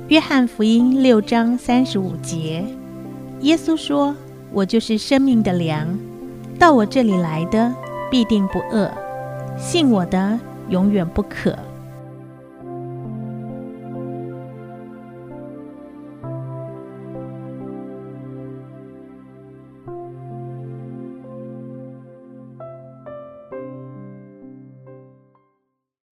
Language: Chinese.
约翰福音6章35节，耶稣说：我就是生命的粮，到我这里来的必定不饿，信我的永远不渴。